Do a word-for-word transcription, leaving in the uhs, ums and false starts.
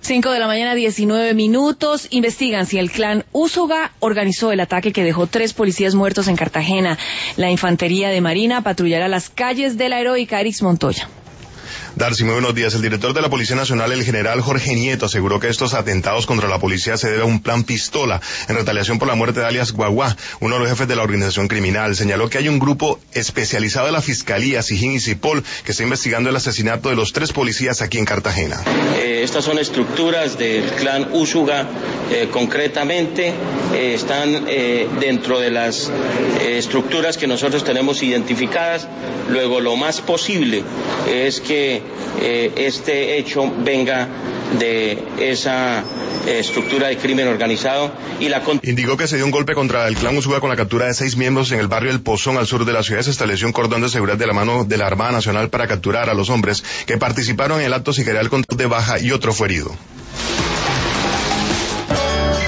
Cinco de la mañana, diecinueve minutos. Investigan si el clan Úsuga organizó el ataque que dejó tres policías muertos en Cartagena. La Infantería de Marina patrullará las calles de la heroica. Erix Montoya. Darcy, muy buenos días. El director de la Policía Nacional, el general Jorge Nieto, aseguró que estos atentados contra la policía se debe a un plan pistola en retaliación por la muerte de alias Guaguá, uno de los jefes de la organización criminal. Señaló que hay un grupo especializado de la Fiscalía, SIJIN y CIPOL, que está investigando el asesinato de los tres policías aquí en Cartagena. Eh, estas son estructuras del clan Úsuga, eh, concretamente eh, están eh, dentro de las eh, estructuras que nosotros tenemos identificadas. Luego, lo más posible es que Eh, este hecho venga de esa eh, estructura de crimen organizado y la... Indicó que se dio un golpe contra el clan Úsuga con la captura de seis miembros en el barrio El Pozón, al sur de la ciudad. Se estableció un cordón de seguridad de la mano de la Armada Nacional para capturar a los hombres que participaron en el acto. Se quería el control de baja y otro fue herido.